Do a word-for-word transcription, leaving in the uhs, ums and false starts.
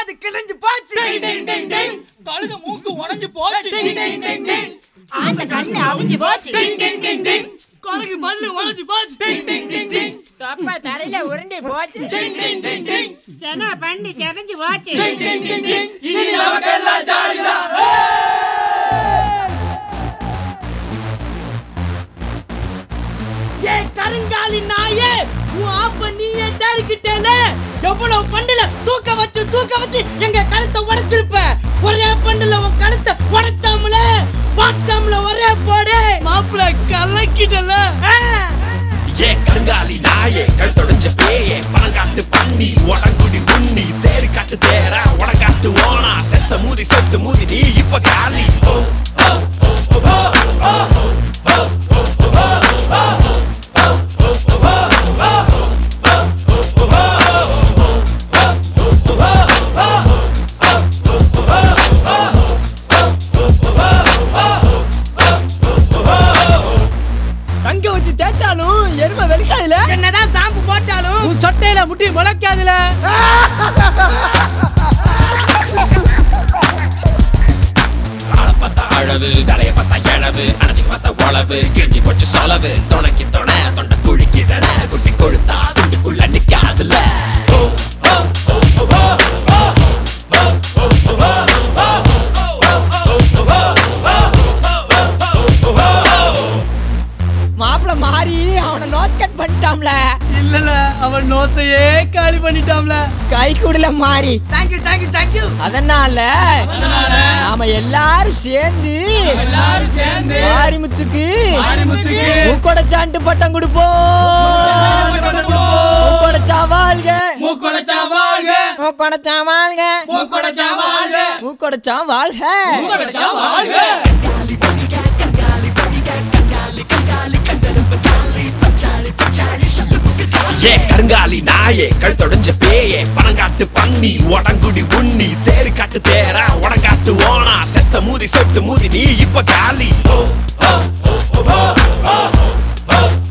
காது கிழிஞ்சு போச்சு, கழுத மூக்கு உடைஞ்சு போச்சு, அந்த கண்ணு அவிஞ்சு போச்சு, குரங்கு பல்லு உடைஞ்சு போச்சு, தொப்பை தரையில உருண்டி போச்சு, சென பண்ணி செதஞ்சு போச்சு. இனி நமக்கெல்லாம் ஜாலிதான். ஏ கருங்காலி நாயே, உன் ஆப்ப நீயே தேடிக்கிட்டேல. எவ்வளவு பண்டுல தூக்க வச்சு தூக்க வச்சு எங்க கழுத்தை உடைச்சிருப்ப. ஒரே பண்டுல உன் கழுத்தை உடைச்சாமல பாட்டாமல ஒரே போடு. மாப்பிள்ள கலக்கிட்டல. ஏ கருங்காலி நாயே, கழுத்தொடைஞ்ச பேயே, பணங்காட்டு பண்ணி உடங்குடி உண்ணி தேரு காட்டு தேரா உடங்காட்டு ஓனா செத்த மூதி செத்து மூதி நீ இப்ப காலி. தங்க வச்சு தேய்ச்சாலும் எருமை வெளிக்காதுல. என்னதான் சாம்பு போட்டாலும் உன் சொட்டையில முட்டி முளைக்காதுல. ஆள பார்த்தா அழவு, தலைய பார்த்தா எழவு, அணைச்சிக்கு பார்த்தா உழவு, கிழிஞ்சி போச்சு சொலவு, துணைக்கு துணை தொண்டை குழிக்கிறன, குட்டி கொழுத்தா துண்டுக்குள்ள நிக்காதுல. மாப்பிள்ள மாறி அவனை நோஸ் கட் பண்ணிட்டாம்ல. இல்லல, அவன் நோசையே காலி பண்ணிட்டாம்ல. கை கூடல மாறி. Thank you thank you thank you. அதனால நாம எல்லாரும் சேர்ந்து எல்லாரும் சேர்ந்து மாரிமுத்துக்கு மாரிமுத்துக்கு மூக்கொடைச்சாண்டு பட்டம் கொடுப்போம். மூக்கொடைச்சா வாழ்க, மூக்கொடைச்சா வாழ்க, மூக்கொடைச்சா வாழ்க, மூக்கொடைச்சா வாழ்க, மூக்கொடைச்சா வாழ்க, மூக்கொடைச்சா வாழ்க. ஏ கருங்காலி நாயே, கழுத்தொடைஞ்ச பேயே, பணங்காட்டு பண்ணி உடங்குடி உண்ணி தேரு காட்டு தேரா உடங்காட்டு ஓனா செத்த மூதி செத்து மூதி நீ இப்ப காலி.